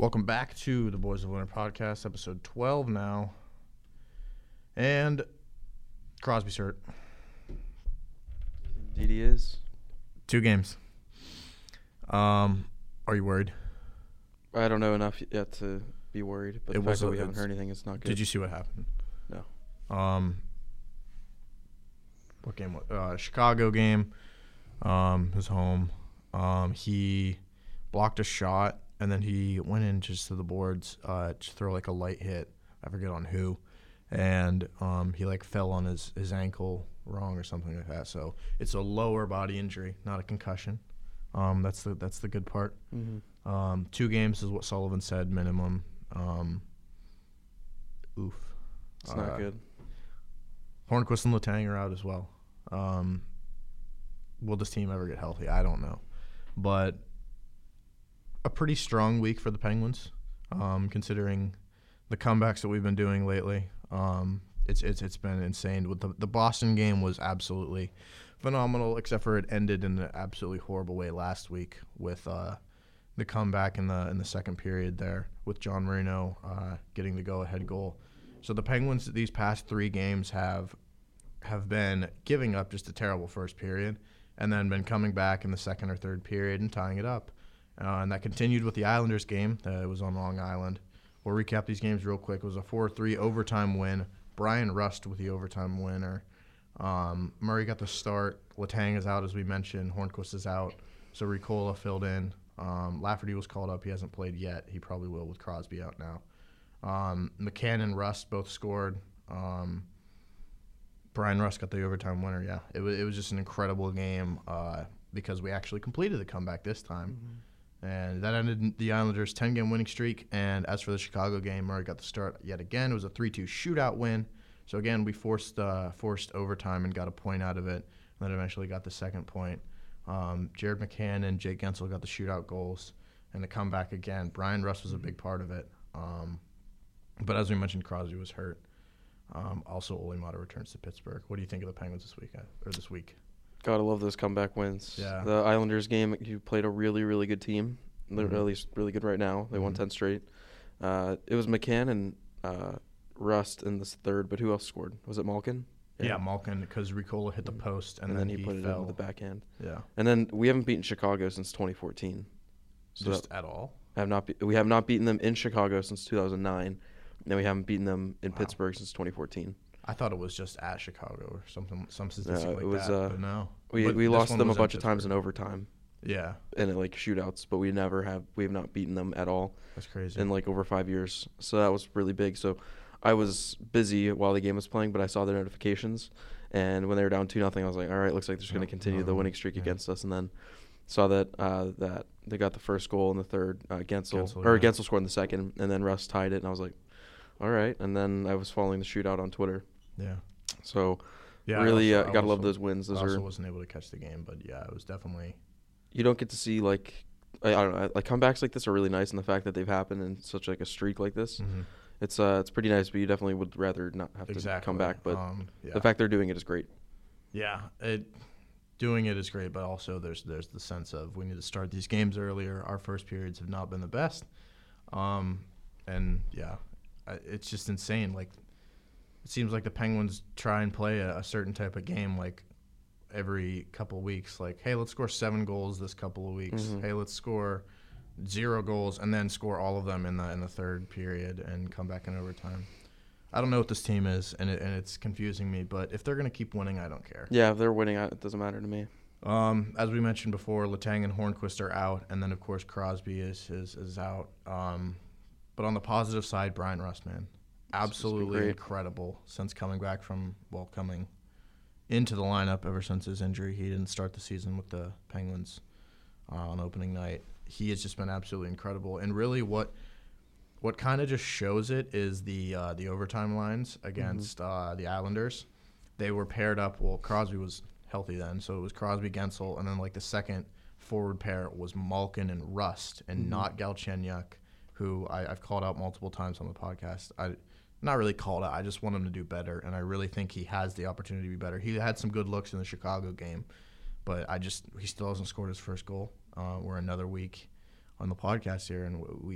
Welcome back to the Boys of Winter podcast, episode 12 now. And Crosby's hurt. Indeed he is. 2 games. Are you worried? I don't know enough yet to be worried, but the fact that we haven't heard anything is not good. Did you see what happened? No. What game was Chicago game. His home. He blocked a shot, and then he went in just to the boards to throw like a light hit. I forget on who. And he like fell on his ankle wrong or something like that. So it's a lower body injury, not a concussion. That's the good part. Mm-hmm. 2 games is what Sullivan said minimum. Oof. It's not good. Hornquist and Letang are out as well. Will this team ever get healthy? I don't know. But a pretty strong week for the Penguins, considering the comebacks that we've been doing lately. It's been insane. With the Boston game was absolutely phenomenal, except for it ended in an absolutely horrible way last week with the comeback in the second period there with John Marino getting the go-ahead goal. So the Penguins these past 3 games have been giving up just a terrible first period and then been coming back in the second or third period and tying it up. And that continued with the Islanders game. It was on Long Island. We'll recap these games real quick. It was a 4-3 overtime win. Brian Rust with the overtime winner. Murray got the start. Letang is out, as we mentioned. Hornquist is out. So Ricola filled in. Lafferty was called up. He hasn't played yet. He probably will with Crosby out now. McCann and Rust both scored. Brian Rust got the overtime winner, yeah. It was just an incredible game because we actually completed the comeback this time. Mm-hmm. And that ended the Islanders' 10-game winning streak. And as for the Chicago game, Murray got the start yet again. It was a 3-2 shootout win. So, again, we forced overtime and got a point out of it, and then eventually got the second point. Jared McCann and Jake Gensel got the shootout goals. And the comeback again, Brian Rust was a big part of it. But as we mentioned, Crosby was hurt. Also, Ole Mata returns to Pittsburgh. What do you think of the Penguins this week? Gotta love those comeback wins. Yeah. The Islanders game, you played a really, really good team. They're Mm-hmm. at least really good right now. They won 10 straight. It was McCann and Rust in this third, but who else scored? Was it Malkin? Yeah, Malkin, because Ricola hit the post, and then he put it fell. into the backhand. Yeah. And then we haven't beaten Chicago since 2014. So Just at all? we have not beaten them in Chicago since 2009, and we haven't beaten them in Pittsburgh since 2014. I thought it was just at Chicago or some statistic like was, that, but no. We lost them a bunch of times in overtime. Yeah. And like shootouts, but we have not beaten them at all. That's crazy. In like over 5 years. So that was really big. So I was busy while the game was playing, but I saw the notifications, and when they were down 2-0, I was like, all right, looks like they're just going to continue the winning streak against us. And then saw that that they got the first goal in the third. Gensel scored in the second, and then Russ tied it, and I was like, all right. And then I was following the shootout on Twitter. Yeah. So yeah, really got to love those wins. I also wasn't able to catch the game, but yeah, it was definitely. You don't get to see like I don't know, like comebacks like this are really nice, and the fact that they've happened in such like a streak like this, it's pretty nice. But you definitely would rather not have to come back. But the fact they're doing it is great. Yeah, doing it is great, but also there's the sense of we need to start these games earlier. Our first periods have not been the best, and yeah, it's just insane. Like it seems like the Penguins try and play a certain type of game like every couple of weeks. Like, hey, let's score 7 goals this couple of weeks. Mm-hmm. Hey, let's score 0 goals and then score all of them in the third period and come back in overtime. I don't know what this team is, and it's confusing me. But if they're going to keep winning, I don't care. Yeah, if they're winning, it doesn't matter to me. As we mentioned before, Letang and Hornquist are out, and then, of course, Crosby is out. But on the positive side, Brian Rust, man, absolutely incredible since coming into the lineup ever since his injury. He didn't start the season with the Penguins on opening night. He has just been absolutely incredible. And really what kind of just shows it is the overtime lines against the Islanders. They were paired up. Well, Crosby was healthy then, so it was Crosby, Gensel, and then like the second forward pair was Malkin and Rust, and not Galchenyuk, who I've called out multiple times on the podcast. Not really called out. I just want him to do better, and I really think he has the opportunity to be better. He had some good looks in the Chicago game, but he still hasn't scored his first goal. We're another week on the podcast here, and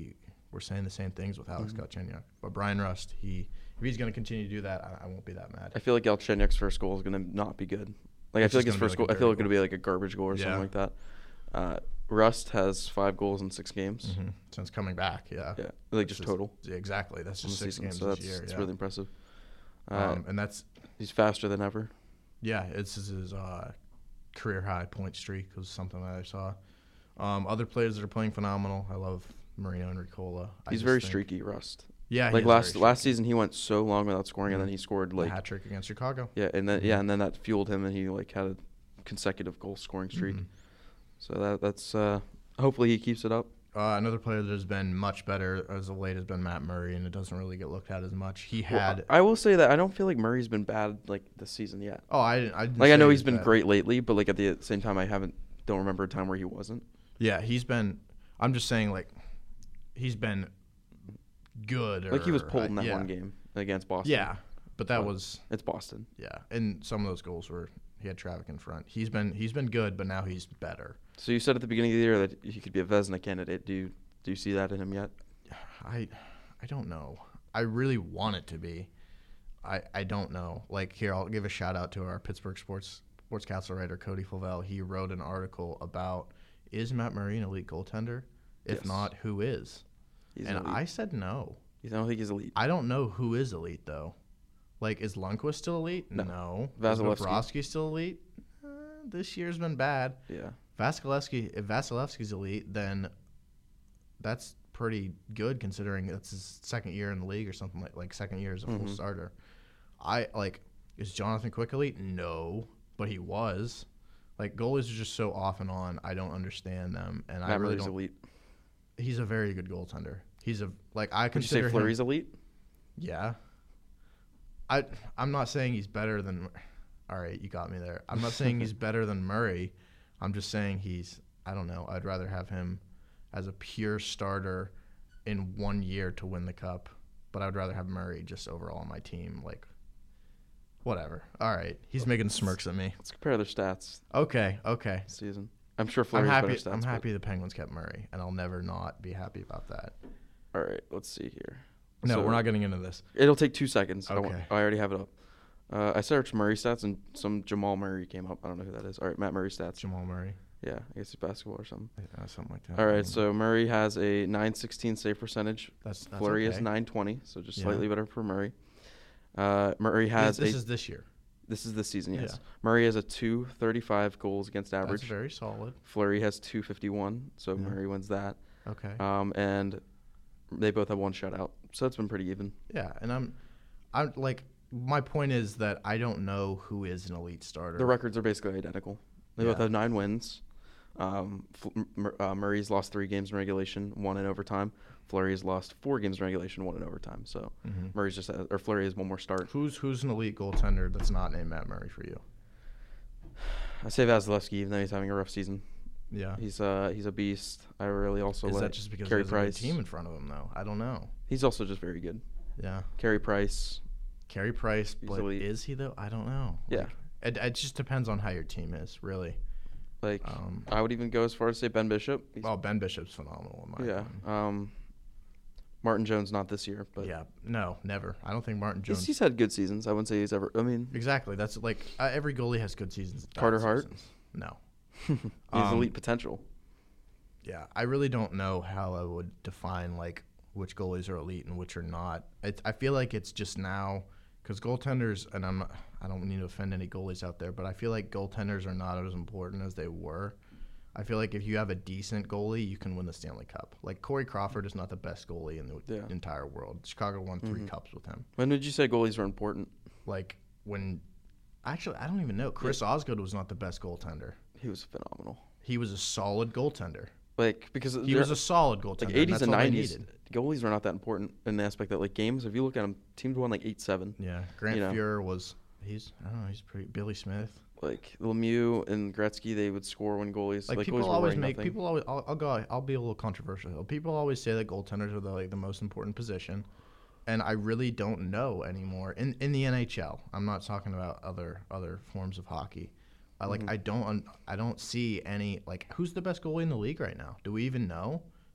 we're saying the same things with Alex Mhm. Galchenyuk. But Brian Rust, if he's going to continue to do that, I won't be that mad. I feel like Galchenyuk's first goal is going to not be good. Like, I It's feel like just his gonna be first like a goal, I feel like dirty it's going to be like a garbage goal or Yeah. something like that. Rust has 5 goals in 6 games. Mm-hmm. Since coming back, yeah. Yeah, like just That's total Yeah, exactly. That's on the just 6 season. games So this year. that's Yeah. really impressive. And that's He's faster than ever. it's his career high point streak was something that I saw. Other players that are playing phenomenal. I love Marino and Ricola. He's very streaky, Rust. Yeah, Like he is very last streaky. season, he went so long without scoring, and then Mhm. he scored The like hat trick against Chicago. and then that fueled him, and he like had a consecutive goal scoring streak. Mhm. So that's hopefully he keeps it up. Another player that has been much better as of late has been Matt Murray, and it doesn't really get looked at as much. He had. I will say that I don't feel like Murray's been bad like this season yet. I didn't Like, I say know he he's was been bad. great lately, but like at the same time, I don't remember a time where he wasn't. Yeah, he's been. I'm just saying, like, he's been good. Like he was or- pulled in that yeah. one game against Boston. Yeah, but that But- was It's Boston. and some of those goals were he had traffic in front. He's been good, but now he's better. So you said at the beginning of the year that he could be a Vezina candidate. Do you see that in him yet? I don't know. I really want it to be. I don't know. Like, here, I'll give a shout out to our Pittsburgh Sportscastle writer Cody Flavel. He wrote an article about, is Matt Murray an elite goaltender? If Yes. not, who is? He's And elite. I said no. I don't think he's elite. I don't know who is elite though. Like, is Lundqvist still elite? No. Is Vasilevsky. Bobrovsky still elite? This year's been bad. Yeah. If Vasilevsky's elite, then that's pretty good considering it's his second year in the league or something like second year as a full Mhm. starter. Is Jonathan Quick elite? No, but he was. Like, goalies are just so off and on. I don't understand them, and I Matt really Murray's don't. elite. He's a very good goaltender. I Would you consider say him. Fleury's elite? Yeah. I'm not saying he's better than. All right, you got me there. I'm not saying he's better than Murray. I'm just saying I don't know. I'd rather have him as a pure starter in 1 year to win the cup, but I'd rather have Murray just overall on my team. Like, whatever. All right, he's making smirks at me. Let's compare their stats Okay. this season. I'm sure I'm Fleury's happy. better stats. I'm but- happy the Penguins kept Murray, and I'll never not be happy about that. All right, let's see here. No, So- we're not getting into this. It'll take 2 seconds. Okay. I already have it up. I searched Murray stats and some Jamal Murray came up. I don't know who that is. All right, Matt Murray stats. Jamal Murray, Yeah, I guess he's basketball or something. something like that. All right, so Murray has a .916 save percentage. that's Fleury is okay. .920, so just Yeah. slightly better for Murray. Murray has This is this year. This is this season, yes. Yeah. Murray has a .235 goals against average. That's very solid. Fleury has .251, so Yeah. Murray wins that. Okay. And they both have 1 shutout, so it's been pretty even. Yeah, and I'm like, my point is that I don't know who is an elite starter. The records are basically identical. They both Yeah. have 9 wins. Murray's lost 3 games in regulation, 1 in overtime. Fleury has lost 4 games in regulation, 1 in overtime. So Mhm. Murray's Fleury has 1 more start. Who's an elite goaltender that's not named Matt Murray for you? I say Vasilevsky, even though he's having a rough season. Yeah. He's a beast. I really also Is like that just because Carey there's a good Price. team in front of him though? I don't know. He's also just very good. Yeah. Carey Price. Carey Price, He's but elite. is he though? I don't know. Yeah. Like, it just depends on how your team is, really. Like Um, I would even go as far as say Ben Bishop. He's, Ben Bishop's phenomenal in my yeah. opinion. Martin Jones not this year, but Yeah. No, never. I don't think Martin Jones. he's had good seasons. I wouldn't say he's ever. I mean, Exactly. That's like every goalie has good seasons. and bad Carter Hart? seasons. No. he has Um, elite potential. Yeah, I really don't know how I would define like which goalies are elite and which are not. I feel like it's just now because goaltenders, and I don't need to offend any goalies out there, but I feel like goaltenders are not as important as they were. I feel like if you have a decent goalie, you can win the Stanley Cup. Like Corey Crawford is not the best goalie in the Yeah. entire world. Chicago won 3 Mhm. cups with him. When did you say goalies were important? Like when, actually, I don't even know. Chris Osgood was not the best goaltender. He was phenomenal. He was a solid goaltender. Like because He was a solid goaltender. like and 80s that's and all they 90s. needed. Goalies were not that important in the aspect that like games. If you look at them, teams won like 8-7. Yeah, Grant You know. Fuhrer was. I don't know. He's pretty. Billy Smith. Like Lemieux and Gretzky, they would score when goalies. Like goalies people were always wearing make. nothing. People always. I'll be a little controversial. People always say that goaltenders are the most important position, and I really don't know anymore. In the NHL, I'm not talking about other forms of hockey. Mhm. I don't see any like who's the best goalie in the league right now? Do we even know?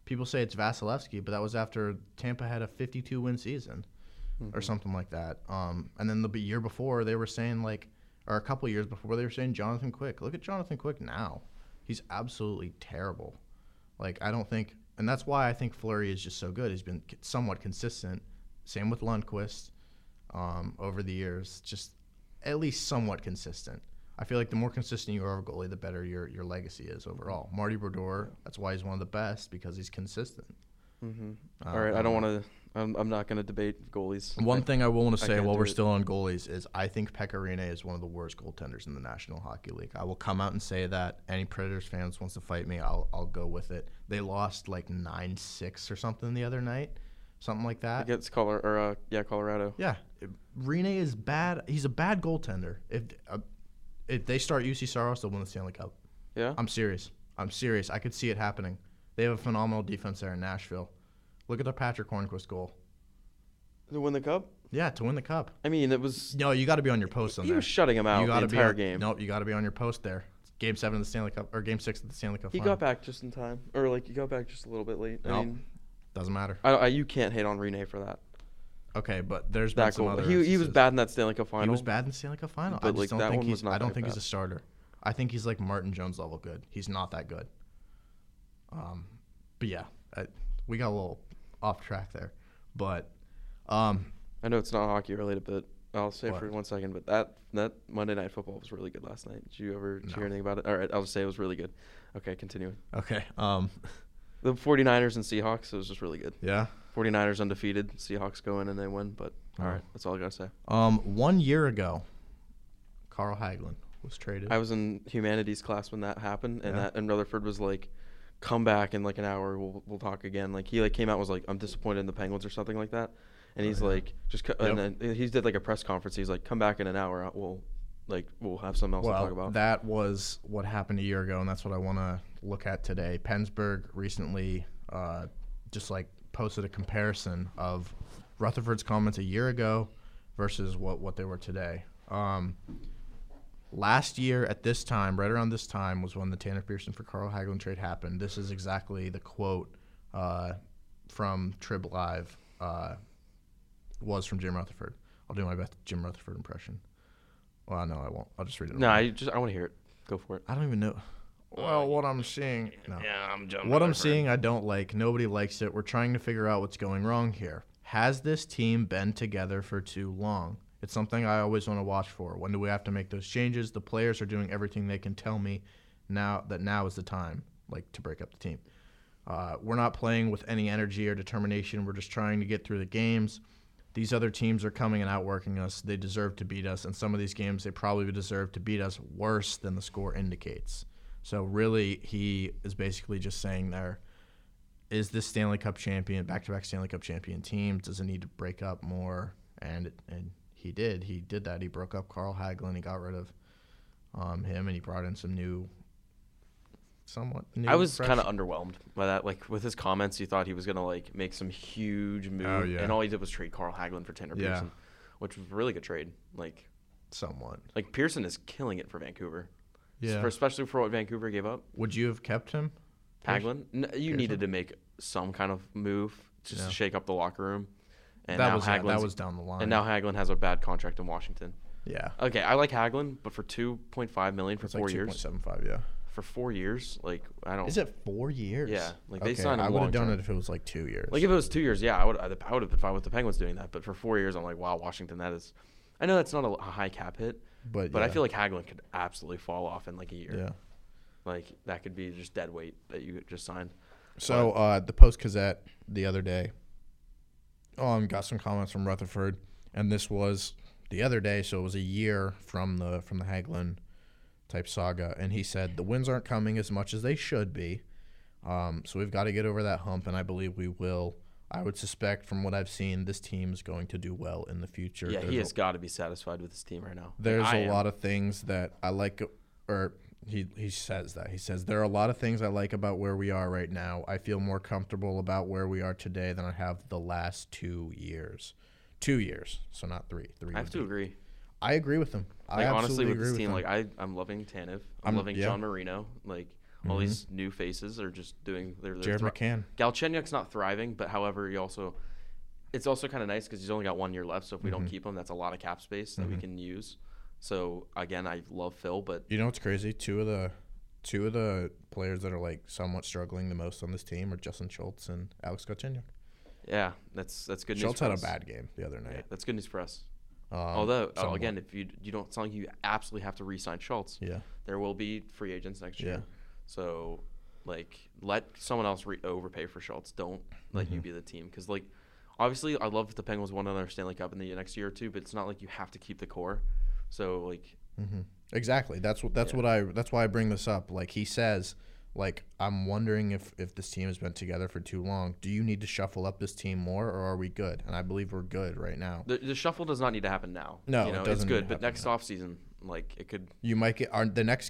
people say it's Vasilevsky, but that was after Tampa had a 52-win season or something like that. And then the year before, they were saying, like, or a couple years before, they were saying Jonathan Quick. Look at Jonathan Quick now. He's absolutely terrible. Like, I don't think – and that's why I think Fleury is just so good. He's been somewhat consistent. Same with Lundqvist over the years, just at least somewhat consistent. I feel like the more consistent you are of a goalie, the better your legacy is overall. Marty Brodeur, that's why he's one of the best, because he's consistent. All right, I don't want to – I'm not going to debate goalies. One thing I will want to say while we're still on goalies is I think Pekka Rinne is one of the worst goaltenders in the National Hockey League. I will come out and say that. Any Predators fans wants to fight me, I'll go with it. They lost like 9-6 or something the other night, something like that. Against Colorado. Yeah, Rinne is bad. He's a bad goaltender. If they start UC Saros, they'll win the Stanley Cup. Yeah? I'm serious. I could see it happening. They have a phenomenal defense there in Nashville. Look at the Patrick Hornquist goal. To win the Cup? Yeah, to win the Cup. I mean, it was... No, you got to be on your post on He there. was shutting him out the entire game. Nope, you got to be on your post there. Game 7 of the Stanley Cup, or Game 6 of the Stanley Cup He final. got back just in time. Or, like, he got back just a little bit late. Nope. I mean, doesn't matter. You can't hate on Rinne for that. Okay, but there's been some other He was instances. bad in that Stanley Cup final. He was bad in the Stanley Cup final. But, like, that one was not I don't that think he's bad. a starter. I think he's like Martin Jones level good. He's not that good. But yeah, we got a little off track there. But I know it's not hockey related, but I'll say What? for 1 second. But that Monday Night Football was really good last night. Did you ever hear anything about it? All right, I'll just say it was really good. Okay, continuing. okay, The 49ers and Seahawks, it was just really good. yeah. 49ers undefeated. Seahawks go in and they win. But all right, that's all I got to say. 1 year ago, Carl Hagelin was traded. I was in humanities class when that happened, and Yeah. and Rutherford was like, "Come back in like an hour. We'll talk again." Like he like came out and was like, "I'm disappointed in the Penguins" or something like that, and he's like, and then he did like a press conference. He's like, "Come back in an hour. We'll have something else to talk about." That was what happened a year ago, and that's what I want to look at today. Pennsburg recently just like posted a comparison of Rutherford's comments a year ago versus what they were today. Last year at this time, right around this time, was when the Tanner Pearson for Carl Hagelin trade happened. This is exactly the quote from Trib Live was from Jim Rutherford. I'll do my best Jim Rutherford impression. Well, no, I won't. I'll just read it. No, I want to hear it. Go for it. I don't even know. Well, what I'm seeing. No. Yeah, I'm Jim What I'm Rutherford. seeing, I don't like. Nobody likes it. We're trying to figure out what's going wrong here. Has this team been together for too long? It's something I always want to watch for. When do we have to make those changes? The players are doing everything they can tell me now is the time, like, to break up the team. We're not playing with any energy or determination. We're just trying to get through the games. These other teams are coming and outworking us. They deserve to beat us. And some of these games, they probably deserve to beat us worse than the score indicates. So really, he is basically just saying there, is this Stanley Cup champion, back-to-back Stanley Cup champion team, does it need to break up more? And he did. He did that. He broke up Carl Hagelin. He got rid of him, and he brought in some somewhat new. I was fresh- kind of underwhelmed by that. Like with his comments, you thought he was gonna like make some huge move, Oh, yeah. and all he did was trade Carl Hagelin for Tanner Yeah. Pearson, which was a really good trade. Like somewhat. Pearson is killing it for Vancouver. Yeah. Especially for what Vancouver gave up. Would you have kept him? Hagelin, you needed to make some kind of move just Yeah. to shake up the locker room. And That now was Hagelin's- down the line. And now Hagelin has a bad contract in Washington. yeah, Okay, I like Hagelin, but for $2.5 million for it's 4 like years, 2.75. Yeah. for 4 years, like I don't. Is it 4 years? Yeah, like, they okay, signed him I would have done long-term. it if it was like 2 years. Like if it was 2 years, yeah, I would have been fine with the Penguins doing that. But for 4 years, I'm like, wow, Washington, that is. I know that's not a high cap hit, but I yeah. feel like Hagelin could absolutely fall off in like a year. Yeah. Like that could be just dead weight that you just signed. So the Post-Gazette the other day got some comments from Rutherford, and this was the other day, so it was a year from the Hagelin type saga, and he said the wins aren't coming as much as they should be, so we've got to get over that hump, and I believe we will. I would suspect from what I've seen, this team is going to do well in the future. Yeah, he has got to be satisfied with his team right now. There's Like, I a am. lot of things that I like, or he says that. He says, there are a lot of things I like about where we are right now. I feel more comfortable about where we are today than I have the last 2 years. 2 years, so not three. I have to agree. I agree with him. Like I honestly, absolutely with this agree team, with him. like I'm loving Tanev. I'm loving yeah. John Marino. Like All these new faces are just doing their Jared McCann. Galchenyuk's not thriving, but however, it's also kind of nice because he's only got 1 year left. So if we don't keep him, that's a lot of cap space that we can use. So again, I love Phil, but you know what's crazy? Two of the players that are like somewhat struggling the most on this team are Justin Schultz and Alex Galchenyuk. Yeah, that's good news. Schultz for had us. a bad game the other night. Yeah, that's good news for us. Although again, if you don't, it's not like you absolutely have to re-sign Schultz. Yeah, there will be free agents next year. Yeah. So like let someone else overpay for Schultz. Don't let you be the team because like obviously I love if the Penguins won another Stanley Cup in the next year or two, but it's not like you have to keep the core. So like exactly. That's why I bring this up. Like he says, like I'm wondering if this team has been together for too long. Do you need to shuffle up this team more, or are we good? And I believe we're good right now. The shuffle does not need to happen now. No, it doesn't. It's good, but next offseason, like it could. You might get the next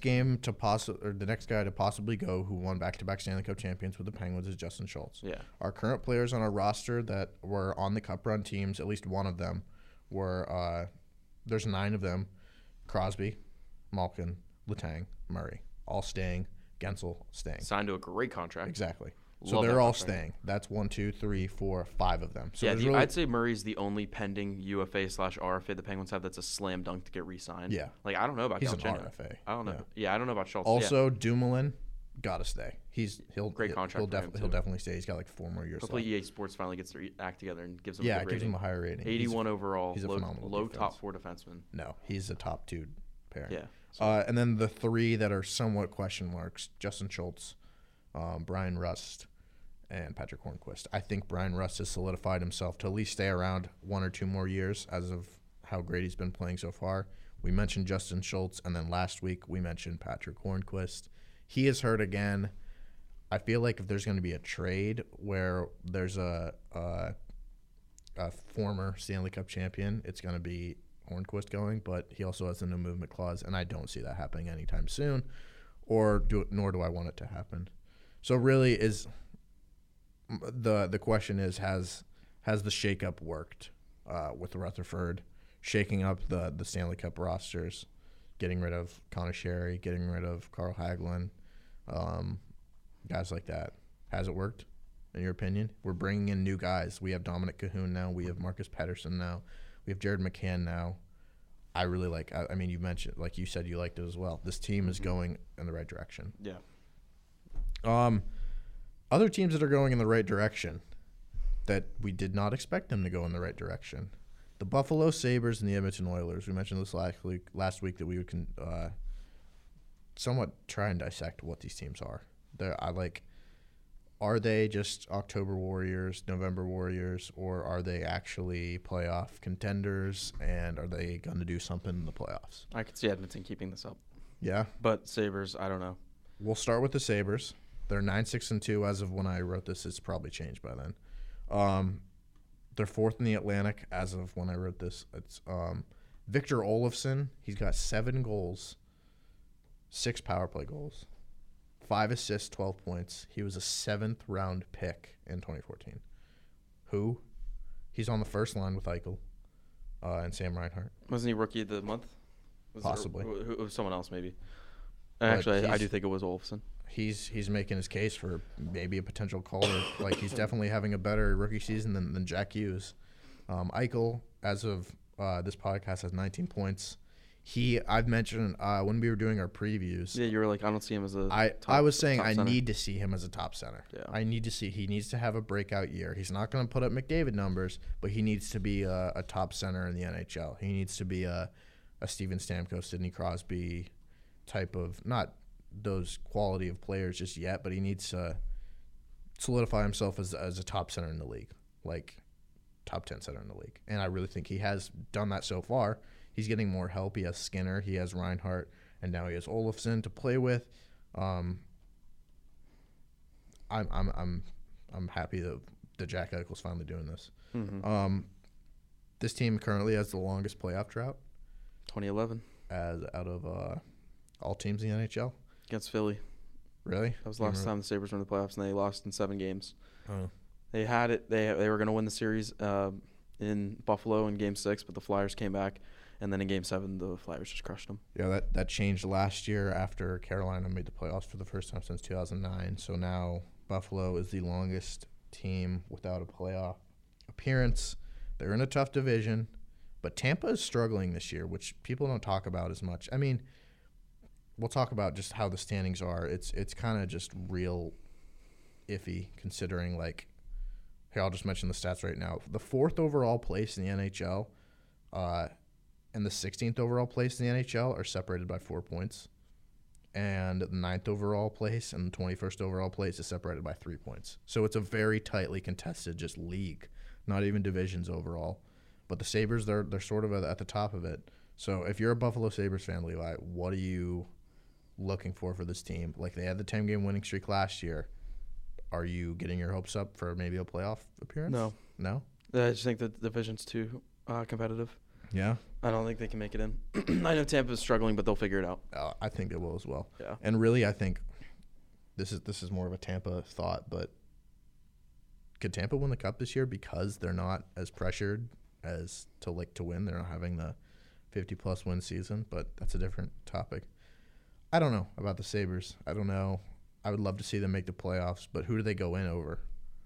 the next guy to possibly go who won back-to-back Stanley Cup champions with the Penguins is Justin Schultz. Yeah. Our current players on our roster that were on the Cup run teams, at least one of them, were there's 9 of them: Crosby, Malkin, Letang, Murray, all staying. Gensel staying. Signed to a great contract. Exactly. So Love they're that all contract. staying. That's 1, 2, 3, 4, 5 of them. So yeah, really, I'd say Murray's the only pending UFA/RFA the Penguins have that's a slam dunk to get re-signed. Yeah. Like I don't know about he's an Galchenyuk. RFA. I don't know. Yeah, I don't know about Schultz. Also, Dumoulin gotta stay. Great contract. He'll definitely stay. He's got like 4 more years. Hopefully, left. EA Sports finally gets their act together and gives him Yeah, a good gives rating. him a higher rating. 81 overall. He's a phenomenal low defense. top 4 defenseman. No, he's a top 2 pairing. Yeah. And then the 3 that are somewhat question marks: Justin Schultz, Brian Rust, and Patrick Hornquist. I think Brian Rust has solidified himself to at least stay around 1 or 2 more years as of how great he's been playing so far. We mentioned Justin Schultz, and then last week we mentioned Patrick Hornquist. He is hurt again. I feel like if there's going to be a trade where there's a former Stanley Cup champion, it's going to be Hornquist going, but he also has a no movement clause, and I don't see that happening anytime soon, nor do I want it to happen. So really, is the question is has the shakeup worked with Rutherford, shaking up the Stanley Cup rosters, getting rid of Conor Sherry, getting rid of Carl Hagelin, guys like that? Has it worked, in your opinion? We're bringing in new guys. We have Dominic Cahoon now. We have Marcus Pettersson now. We have Jared McCann now. I really like. I mean, you mentioned, like you said, you liked it as well. This team is going in the right direction. Yeah. Other teams that are going in the right direction that we did not expect them to go in the right direction. The Buffalo Sabres and the Edmonton Oilers. We mentioned this last week that we would somewhat try and dissect what these teams are. Are they just October Warriors, November Warriors, or are they actually playoff contenders, and are they going to do something in the playoffs? I could see Edmonton keeping this up. Yeah. But Sabres, I don't know. We'll start with the Sabres. They're 9-6-2 as of when I wrote this. It's probably changed by then. They're 4th in the Atlantic as of when I wrote this. It's Victor Olofsson. He's got 7 goals, 6 power play goals, 5 assists, 12 points. He was a 7th round pick in 2014. Who? He's on the first line with Eichel and Sam Reinhart. Wasn't he rookie of the month? Possibly. It was someone else maybe. But Actually, I do think it was Olofsson. He's making his case for maybe a potential caller. Like, he's definitely having a better rookie season than Jack Hughes. Eichel, as of this podcast, has 19 points. I've mentioned when we were doing our previews. Yeah, you were like, I don't see him as a I was saying I center. need to see him as a top center. Yeah. He needs to have a breakout year. He's not going to put up McDavid numbers, but he needs to be a top center in the NHL. He needs to be a Steven Stamkos, Sidney Crosby type of, not those quality of players just yet, but he needs to solidify himself as a top center in the league, like top 10 center in the league. And I really think he has done that so far. He's getting more help. He has Skinner, he has Reinhart, and now he has Olofsson to play with. I'm happy that Jack Eichel's finally doing this. Mm-hmm. This team currently has the longest playoff drought 2011 out of all teams in the NHL. against Philly. Really? That was the last time the Sabres were in the playoffs, and they lost in 7 games. Oh. They had it. They were going to win the series in Buffalo in Game 6, but the Flyers came back And then in Game 7, the Flyers just crushed them. Yeah, that changed last year after Carolina made the playoffs for the first time since 2009. So now Buffalo is the longest team without a playoff appearance. They're in a tough division, but Tampa is struggling this year, which people don't talk about as much. I mean, we'll talk about just how the standings are. It's kind of just real iffy considering, like, here, I'll just mention the stats right now. The 4th overall place in the NHL and the 16th overall place in the NHL are separated by 4 points. And the 9th overall place and the 21st overall place is separated by 3 points. So it's a very tightly contested just league, not even divisions overall. But the Sabres, they're sort of at the top of it. So if you're a Buffalo Sabres fan, Levi, what are you looking for this team? Like, they had the 10-game winning streak last year. Are you getting your hopes up for maybe a playoff appearance? No. No? I just think the division's too competitive. Yeah? I don't think they can make it in. I know Tampa's struggling, but they'll figure it out. I think they will as well. Yeah. And really, I think this is more of a Tampa thought, but could Tampa win the Cup this year because they're not as pressured as to win? They're not having the 50-plus win season, but that's a different topic. I don't know about the Sabres. I don't know. I would love to see them make the playoffs, but who do they go in over?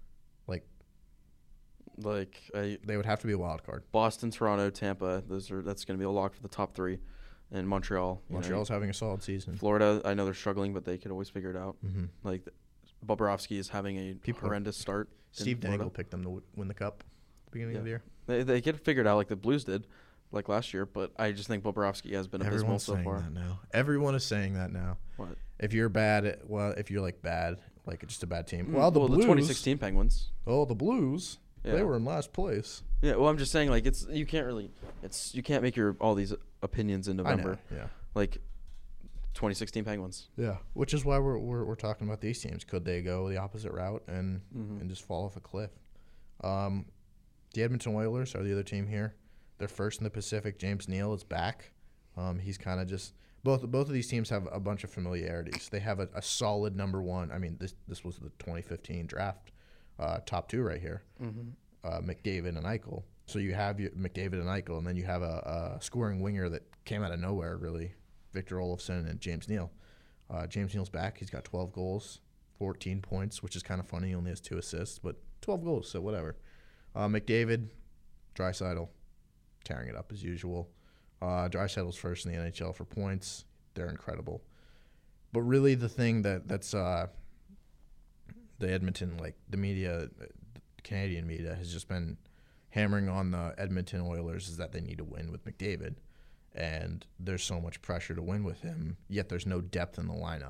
They would have to be a wild card. Boston, Toronto, Tampa. That's going to be a lock for the top 3. And Montreal. Montreal's having a solid season. Florida, I know they're struggling, but they could always figure it out. Mm-hmm. Like, Bobrovsky is having a horrendous start. Steve Dangle picked them to win the Cup at the beginning of the year. They get figured out like the Blues did, like last year. But I just think Bobrovsky has been abysmal so far. Everyone is saying that now. What? If you're bad, if you're bad, just a bad team. Well, the Blues, 2016 Penguins. Oh, the Blues. Yeah. They were in last place. Yeah, well, I'm just saying, you can't make all these opinions in November. I know, yeah. Like 2016 Penguins. Yeah, which is why we're talking about these teams. Could they go the opposite route and just fall off a cliff? The Edmonton Oilers are the other team here. They're first in the Pacific. James Neal is back. He's kind of just both of these teams have a bunch of familiarities. They have a solid number one. I mean, this was the 2015 draft. Top 2 right here, McDavid and Eichel. So you have McDavid and Eichel, and then you have a scoring winger that came out of nowhere, really, Victor Olofsson and James Neal. James Neal's back. He's got 12 goals, 14 points, which is kind of funny. He only has 2 assists, but 12 goals, so whatever. McDavid, Draisaitl, tearing it up as usual. Draisaitl's first in the NHL for points. They're incredible. But really the thing that's the Edmonton, the media, Canadian media, has just been hammering on the Edmonton Oilers is that they need to win with McDavid. And there's so much pressure to win with him, yet there's no depth in the lineup.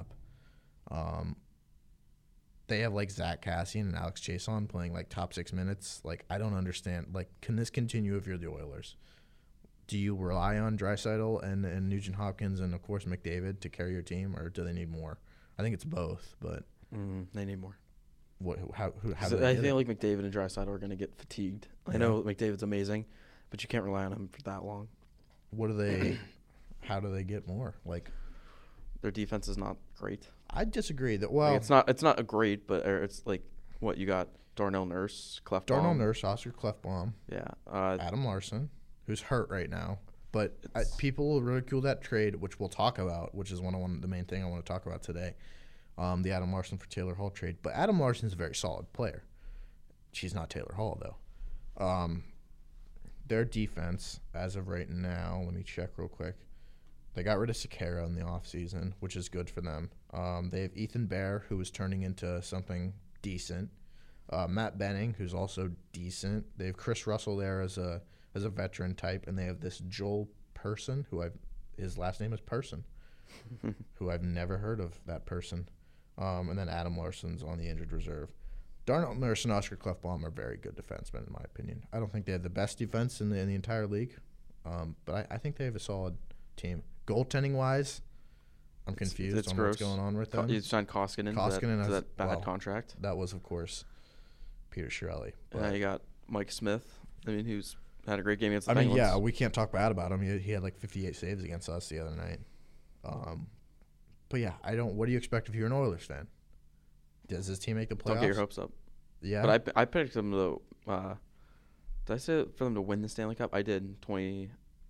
They have, Zach Kassian and Alex Chiasson playing, top 6 minutes. I don't understand. Can this continue if you're the Oilers? Do you rely on Draisaitl and Nugent Hopkins and, of course, McDavid to carry your team, or do they need more? I think it's both, but... they need more. How I feel like McDavid and Draisaitl are going to get fatigued. Yeah. I know McDavid's amazing, but you can't rely on him for that long. How do they get more? Their defense is not great. I disagree. It's not a great, but it's what you got: Darnell Nurse, Clefbaum. Oscar Clefbaum. Yeah. Adam Larson, who's hurt right now. But people will ridicule that trade, which we'll talk about, which is the main thing I want to talk about today. The Adam Larson for Taylor Hall trade. But Adam Larson's a very solid player. She's not Taylor Hall, though. Their defense, as of right now, let me check real quick. They got rid of Sekera in the offseason, which is good for them. They have Ethan Bear, who is turning into something decent. Matt Benning, who's also decent. They have Chris Russell there as a veteran type, and they have this Joel Person, his last name is Person, who I've never heard of that person. And then Adam Larson's on the injured reserve. Darnell Nurse and Oscar Clefbaum are very good defensemen, in my opinion. I don't think they have the best defense in the entire league, but I think they have a solid team. Goaltending-wise, I'm confused on what's going on with them. You signed Koskinen to that bad contract. That was, of course, Peter Chiarelli. And now you got Mike Smith, who's had a great game against the Penguins. Yeah, we can't talk bad about him. He had 58 saves against us the other night. But yeah, what do you expect if you're an Oilers fan? Does this team make the playoffs? Don't get your hopes up. Yeah. But I picked them to did I say for them to win the Stanley Cup? I did in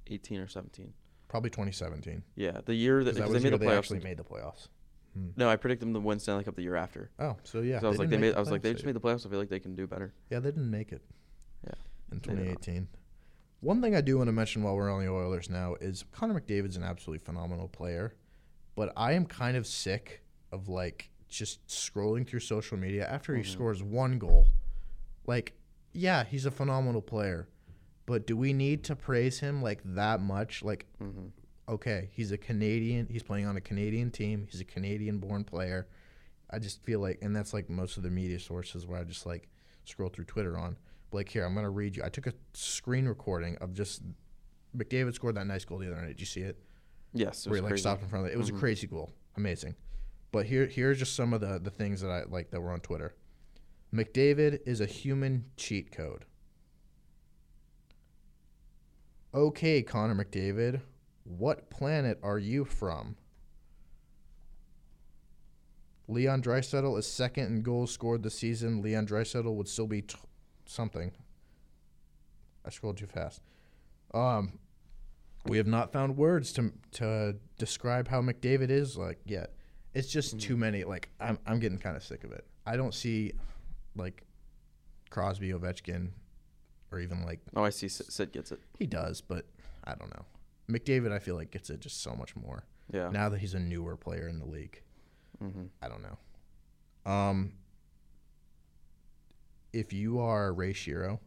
2018 or 17. Probably 2017. Yeah, the year that Because because they made the they playoffs. actually made the playoffs. No, I predicted them to win Stanley Cup the year after. Oh, so yeah. 'Cause I was like, they playoffs just made the playoffs. I feel like they can do better. Yeah, they didn't make it. Yeah. In They did not. 2018. One thing I do want to mention while we're on the Oilers now is Connor McDavid's an absolutely phenomenal player, but I am kind of sick of like just scrolling through social media after he scores one goal. Like, yeah, he's a phenomenal player, but do we need to praise him like that much? Like, okay, he's a Canadian. He's playing on a Canadian team. He's a Canadian-born player. I just feel like, and that's like most of the media sources where I just like scroll through Twitter on. Like, here, I'm going to read you. I took a screen recording of just McDavid scored that nice goal the other night. Did you see it? Yes, it Where was he like crazy. stopped in front of it. It was a crazy goal. Amazing. But here's just some of the things that I like that were on Twitter. McDavid is a human cheat code. Okay, Connor McDavid, what planet are you from? Leon Draisaitl is second in goals scored this season. Leon Draisaitl would still be something. I scrolled too fast. We have not found words to describe how McDavid is like yet. It's just too many. Like I'm getting kind of sick of it. I don't see like Crosby, Ovechkin, or even like Oh, I see. Sid gets it. he does, but I don't know. McDavid, I feel like gets it just so much more Yeah. now that he's a newer player in the league. I don't know. If you are Ray Shero,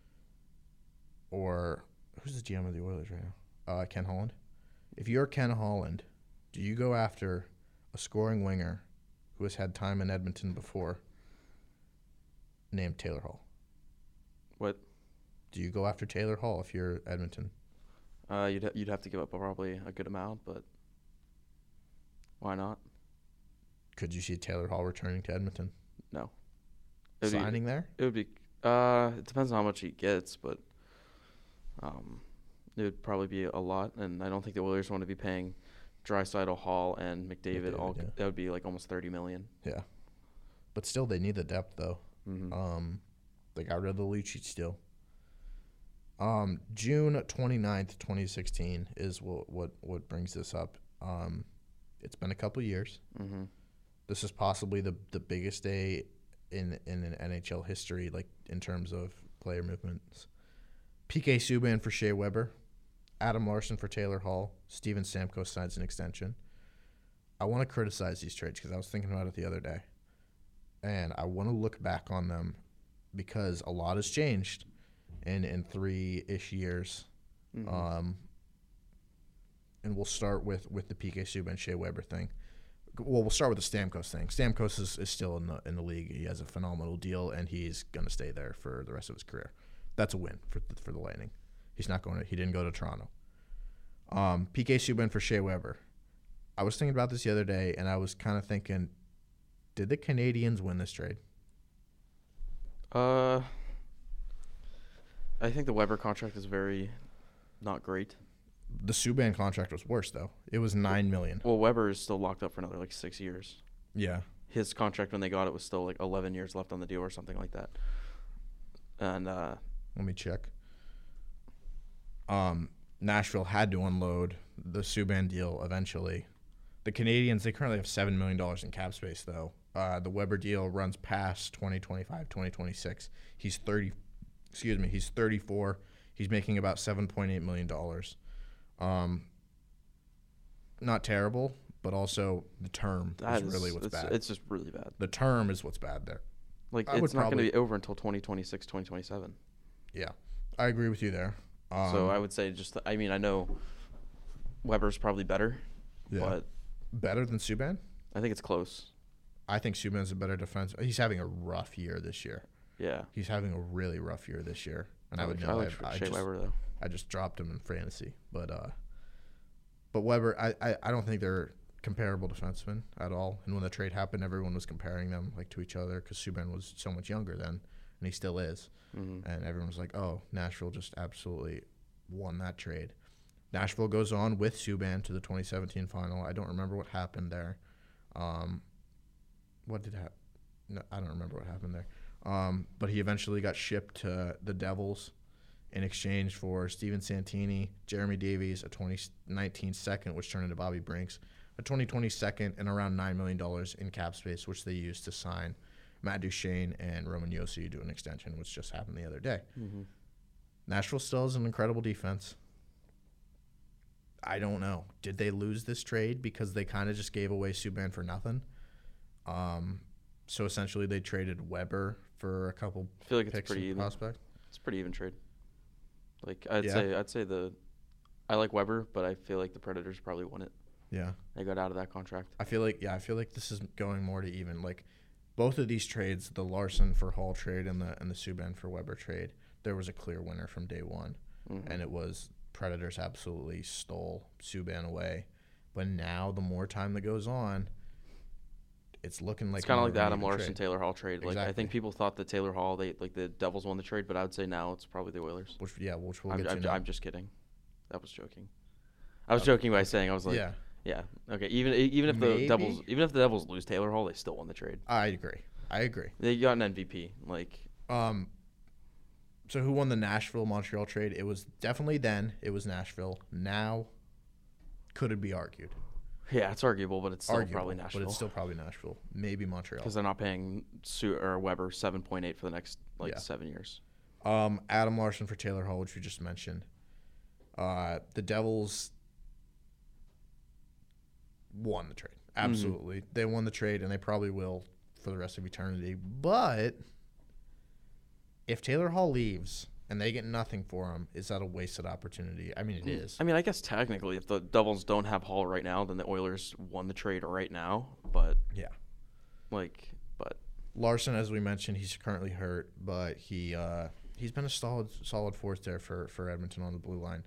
or who's the GM of the Oilers right now? Ken Holland. If you're Ken Holland, do you go after a scoring winger who has had time in Edmonton before, named Taylor Hall? What? Do you go after Taylor Hall if you're Edmonton? You'd have to give up probably a good amount, but why not? Could you see Taylor Hall returning to Edmonton? No. Signing there? It would be. It depends on how much he gets, but it would probably be a lot, and I don't think the Oilers want to be paying Draisaitl, Hall, and McDavid. McDavid, yeah. That would be like almost $30 million. Yeah. But still, they need the depth, though. Mm-hmm. They got rid of the Lucic still. June 29th, 2016 is what brings this up. It's been a couple years. Mm-hmm. This is possibly the biggest day in an NHL history, like in terms of player movements. PK Subban for Shea Weber, Adam Larson for Taylor Hall, Steven Stamkos signs an extension. I want to criticize these trades because I was thinking about it the other day, and I want to look back on them because a lot has changed in 3-ish years. Mm-hmm. And we'll start with the PK Subban Shea Weber thing. Well, we'll start with the Stamkos thing. Stamkos is still in the league. He has a phenomenal deal, and he's going to stay there for the rest of his career. That's a win for the Lightning. He's not going. He didn't go to Toronto. PK Subban for Shea Weber. I was thinking about this the other day, and I was kind of thinking, did the Canadians win this trade? I think the Weber contract is very not great. The Subban contract was worse, though. It was $9 million. Well, Weber is still locked up for another 6 years. Yeah. His contract when they got it was still 11 years left on the deal or something like that. And let me check. Nashville had to unload the Subban deal eventually. The Canadians, they currently have $7 million in cap space, though. The Weber deal runs past 2025, 2026. He's 30. Excuse me. He's 34. He's making about $7.8 million. Not terrible, but also the term is really what's bad. It's just really bad. The term is what's bad there. It's not going to be over until 2026, 2027. Yeah, I agree with you there. So I would say I know Weber's probably better, but better than Subban? I think it's close. I think Subban's a better defense. He's having a rough year this year. Yeah. He's having a really rough year this year. And I would know. Weber, though. I just dropped him in fantasy. But Weber, I don't think they're comparable defensemen at all. And when the trade happened, everyone was comparing them to each other because Subban was so much younger then, and he still is. Mm-hmm. And everyone was like, oh, Nashville just absolutely won that trade. Nashville goes on with Subban to the 2017 final. I don't remember what happened there. What did happen? No, I don't remember what happened there. But he eventually got shipped to the Devils, in exchange for Steven Santini, Jeremy Davies, a 2019 second, which turned into Bobby Brinks, a 2020 second, and around $9 million in cap space, which they used to sign Matt Duchene and Roman Josi to an extension, which just happened the other day. Mm-hmm. Nashville still has an incredible defense. I don't know. Did they lose this trade because they kind of just gave away Subban for nothing? So essentially they traded Weber for a couple I feel like picks it's pretty even. prospect. It's a pretty even trade. Like I'd say I like Weber, but I feel like the Predators probably won it. Yeah. They got out of that contract. I feel like this is going more to even. Like both of these trades, the Larson for Hall trade and the Subban for Weber trade, there was a clear winner from day one. Mm-hmm. And it was Predators absolutely stole Subban away. But now the more time that goes on, it's looking like it's kind of more like the of an Adam even Larson trade. Taylor Hall trade. Like I Exactly. think people thought that Taylor Hall, the Devils won the trade, but I would say now it's probably the Oilers. Which we'll get to now. I'm just kidding. That was joking. I was joking by saying I was like, yeah, okay. Even if Maybe? the Devils lose Taylor Hall, they still won the trade. I agree. They got an MVP. Like So who won the Nashville-Montreal trade? It was definitely then. It was Nashville. Now, could it be argued? yeah, it's arguable, but it's still probably Nashville. But it's still probably Nashville. Maybe Montreal. because they're not paying Weber 7.8 for the next 7 years. Adam Larson for Taylor Hall, which we just mentioned. The Devils won the trade. Absolutely. They won the trade, and they probably will for the rest of eternity. But if Taylor Hall leaves and they get nothing for him, is that a wasted opportunity? I mean, it is. I mean, I guess technically, if the Devils don't have Hall right now, then the Oilers won the trade right now. But Yeah. but Larson, as we mentioned, he's currently hurt, but he's been a solid force there for Edmonton on the blue line.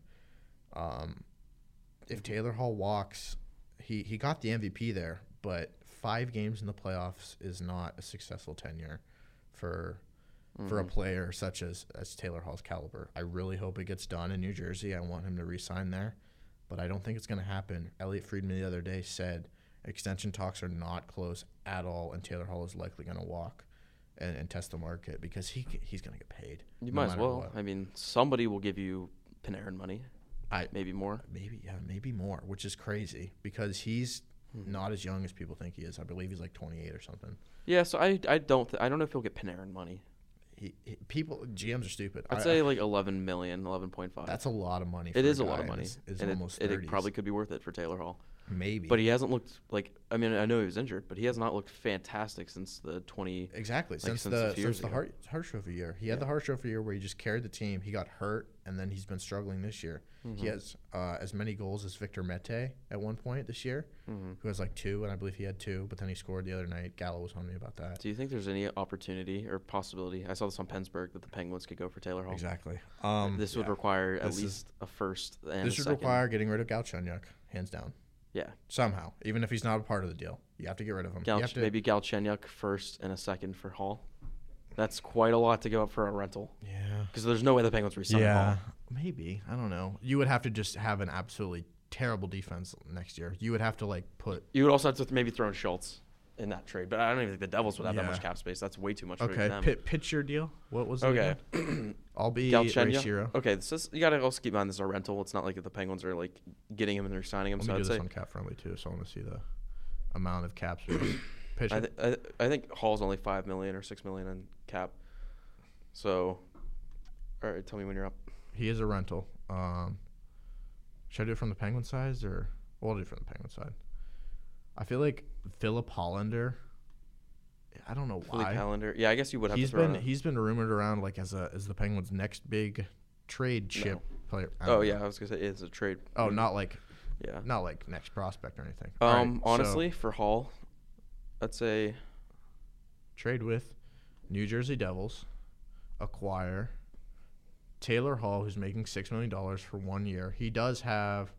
If Taylor Hall walks, he got the MVP there, but 5 games in the playoffs is not a successful tenure for a player such as Taylor Hall's caliber. I really hope it gets done in New Jersey. I want him to re-sign there, but I don't think it's going to happen. Elliot Friedman the other day said extension talks are not close at all, and Taylor Hall is likely going to walk and test the market because he's going to get paid. you no might as matter well. what. I mean, somebody will give you Panarin money. Maybe more. Maybe more, which is crazy because he's not as young as people think he is. I believe he's like 28 or something. Yeah, so I don't know if he'll get Panarin money. GMs are stupid. I'd say like 11 million, 11.5. That's a lot of money. It for is a lot guy of money. It's And almost it 30s. probably could be worth it for Taylor Hall. Maybe, But he hasn't looked like. I mean, I know he was injured, but he has not looked fantastic since the 20. exactly since since a few years the ago. Hart Trophy year. He had the Hart Trophy year where he just carried the team. He got hurt, and then he's been struggling this year. He has as many goals as Victor Mete at one point this year, who has like 2, and I believe he had 2, but then he scored the other night. Gallo was on me about that. Do you think there's any opportunity or possibility? I saw this on Pennsburg that the Penguins could go for Taylor Hall. Exactly. This would require at This is- least a first and This a would second. require getting rid of Galchenyuk, hands down. Yeah, Somehow, even if he's not a part of the deal, you have to get rid of him. You have to, maybe Galchenyuk first and a second for Hall. That's quite a lot to go up for a rental Yeah. because there's no way the Penguins resign Hall. Maybe. I don't know. You would have to just have an absolutely terrible defense next year. You would have to like put. You would also have to maybe throw in Schultz in that trade, but I don't even think the Devils would have that Yeah. much cap space. That's way too much for Okay. them. Pitch your deal. What was it? Okay. again? I'll be Galchenyuk. Shiro. Okay, this is, you got to also keep in mind this is a rental. It's not like the Penguins are like getting him and they're signing him. Let So me do I'd this say on cap friendly too, so I want to see the amount of cap space. Pitch it. I think Hall's only $5 million or $6 million in cap. So, all right, tell me when you're up. He is a rental. Should I do it from the Penguin side or we'll do it from the Penguin side? I feel like Philip Hollander. I don't know Philly why. Calendar. Yeah, I guess you would have He's to throw been in he's been rumored around like as the Penguins' next big trade chip player. I Oh don't yeah, know. I was gonna say it's a trade. Oh, not like Yeah. next prospect or anything. All right, so Honestly, for Hall, I'd say trade with New Jersey Devils, acquire Taylor Hall, who's making $6 million for 1 year. He does have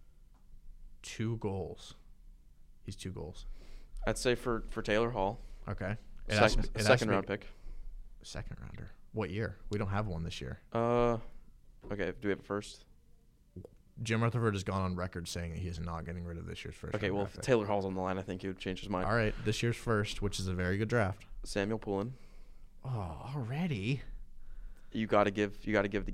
2 goals. He's 2 goals. I'd say for Taylor Hall, Okay. second round pick. Second rounder. What year? We don't have one this year. Okay. Do we have a first? Jim Rutherford has gone on record saying that he is not getting rid of this year's first. Okay. round Well, draft if pick. Taylor Hall's on the line, I think he would change his mind. All right, this year's first, which is a very good draft. Samuel Poulin. Oh, already? You got to give the get.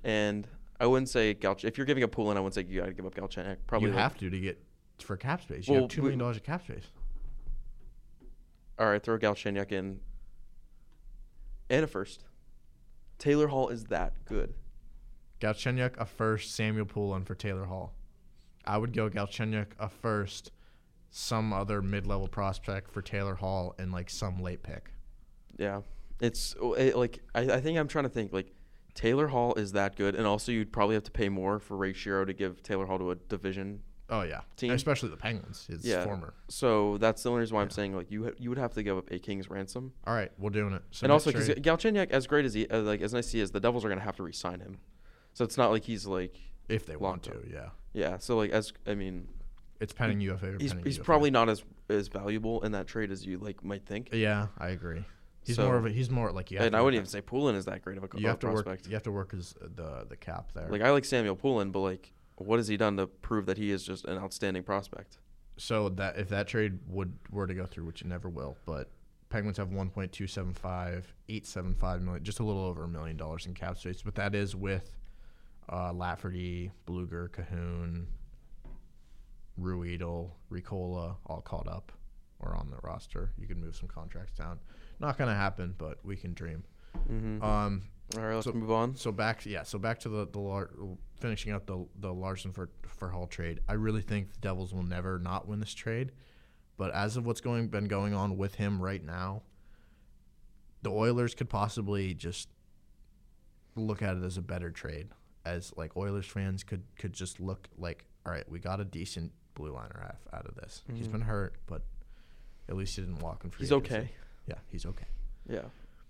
And I wouldn't say if you're giving up Poulin, I wouldn't say you got to give up Galchenyuk. Probably you have to get for cap space. You have $2 million of cap space. All right, throw Galchenyuk in and a first. Taylor Hall is that good. Galchenyuk a first, Samuel Poulin for Taylor Hall. I would go Galchenyuk a first, some other mid-level prospect for Taylor Hall, and like some late pick. Yeah, I think I'm trying to think like Taylor Hall is that good, and also you'd probably have to pay more for Ray Shero to give Taylor Hall to a division. Oh yeah, team, especially the Penguins. His former. So that's the only reason why I'm saying like you would have to give up a king's ransom. All right, we're doing it. So and also because Galchenyuk, as great as as nice as he is, the Devils are gonna have to re-sign him. So it's not like he's like if they want to, yeah. Yeah. So like it's pending UFA. He's probably not as valuable in that trade as you like might think. Yeah, I agree. He's more like you. And I wouldn't even say Poulin is that great of a prospect. You have to work the cap there. Like I like Samuel Poulin, but like what has he done to prove that he is just an outstanding prospect? So that if that trade were to go through, which it never will, but Penguins have $1.875 million, just a little over $1 million in cap space, but that is with Lafferty, Bluger, Cahoon, Ruedel, Ricola all caught up or on the roster. You can move some contracts down. Not going to happen, but we can dream. Mm-hmm. All right, let's move on. So back to the finishing up the Larson for Hall trade. I really think the Devils will never not win this trade, but as of what's been going on with him right now, the Oilers could possibly just look at it as a better trade. As like Oilers fans could just look like, all right, we got a decent blue liner out of this. Mm-hmm. He's been hurt, but at least he didn't walk in free agency. He's okay. Yeah, he's okay. Yeah.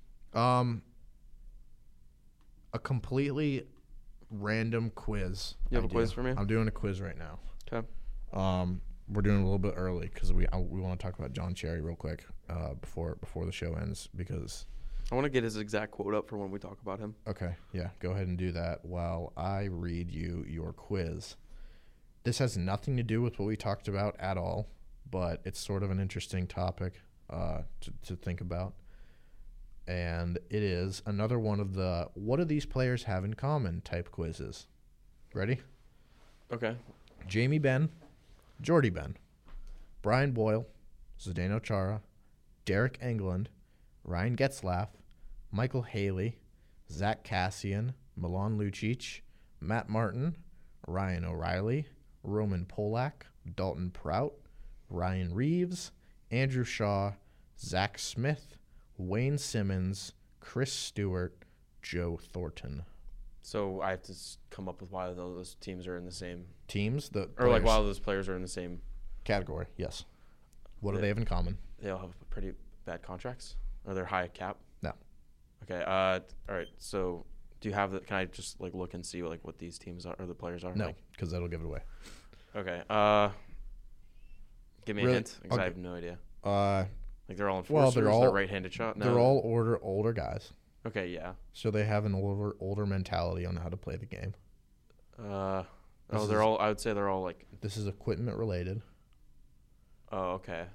A completely random quiz. You have a quiz for me? I'm doing a quiz right now. Okay. We're doing it a little bit early because we want to talk about John Cherry real quick before the show ends because I want to get his exact quote up for when we talk about him. Okay, yeah, go ahead and do that while I read you your quiz. This has nothing to do with what we talked about at all, but it's sort of an interesting topic to think about. And it is another one of the what do these players have in common type quizzes. Ready? Okay. Jamie Benn, Jordy Benn, Brian Boyle, Zdeno Chara, Derek Englund, Ryan Getzlaf, Michael Haley, Zach Kassian, Milan Lucic, Matt Martin, Ryan O'Reilly, Roman Polak, Dalton Prout, Ryan Reeves, Andrew Shaw, Zach Smith, Wayne Simmons, Chris Stewart, Joe Thornton. So I have to come up with why those teams are in the same teams, why those players are in the same category. Yes. What do they have in common? They all have pretty bad contracts. Are they high cap? No. Okay. All right. So do you have the? Can I just like look and see like what these teams are or the players are? No, because that'll give it away. Okay. Give me a hint because I have no idea. Like they're all enforcers. They're all right-handed shot. No. They're all older guys. Okay, yeah. So they have an older mentality on how to play the game. I would say they're all like. This is equipment related. Oh, okay.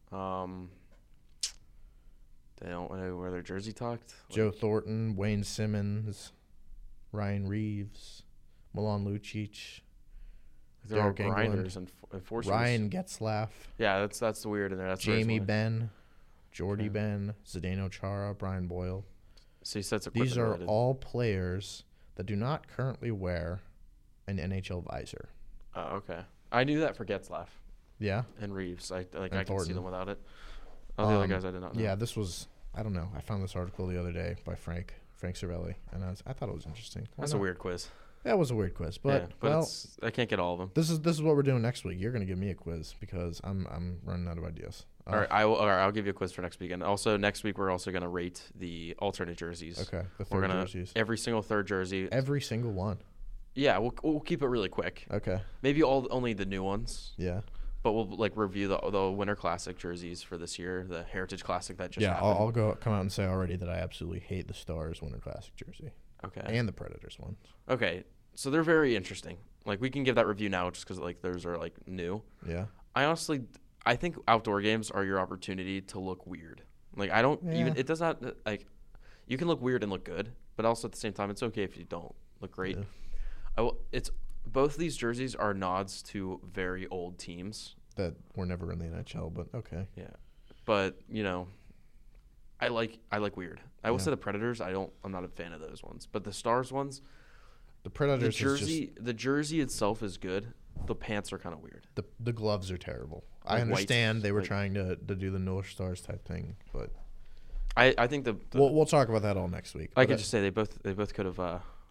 They don't wear their jersey tucked. Joe Thornton, Wayne Simmons, Ryan Reeves, Milan Lucic. They're all grinders and enforcers. Ryan Getzlaf. Yeah, that's the weird in there. That's Jamie Benn, Jordy Benn, Zdeno Chara, Brian Boyle. So he says these are related. all players that do not currently wear an NHL visor. Oh, okay. I knew that for Getzlaf. Yeah. And Reeves. I can see them without it. The other guys I did not know. Yeah, this was I don't know. I found this article the other day by Frank Cervelli, and I thought it was interesting. That's a weird quiz. That was a weird quiz, but I can't get all of them. This is what we're doing next week. You're going to give me a quiz because I'm running out of ideas. All right, I'll give you a quiz for next week. And also next week we're also going to rate the alternate jerseys. Okay, the third jerseys. Every single third jersey. Every single one. Yeah, we'll keep it really quick. Okay. Maybe only the new ones. Yeah. But we'll like review the Winter Classic jerseys for this year, the Heritage Classic that just happened. I'll come out and say already that I absolutely hate the Stars Winter Classic jersey. Okay. And the Predators ones. Okay. So they're very interesting. Like we can give that review now just because like those are like new. Yeah. I think outdoor games are your opportunity to look weird. Like it does not like you can look weird and look good, but also at the same time it's okay if you don't. look great. Yeah. It's both these jerseys are nods to very old teams that were never in the NHL, but okay. Yeah, but I like weird. I will say the Predators. I'm not a fan of those ones, but the Stars ones. The Predators. The jersey itself is good. The pants are kind of weird. The gloves are terrible. Like I understand white, they were trying to do the North Stars type thing, but I think we'll talk about that all next week. I can just say they both could have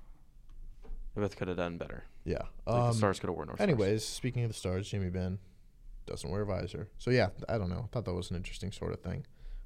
done better. Yeah, the Stars could have worn North Stars. Anyways, speaking of the Stars, Jamie Benn doesn't wear a visor, so yeah, I don't know. I thought that was an interesting sort of thing.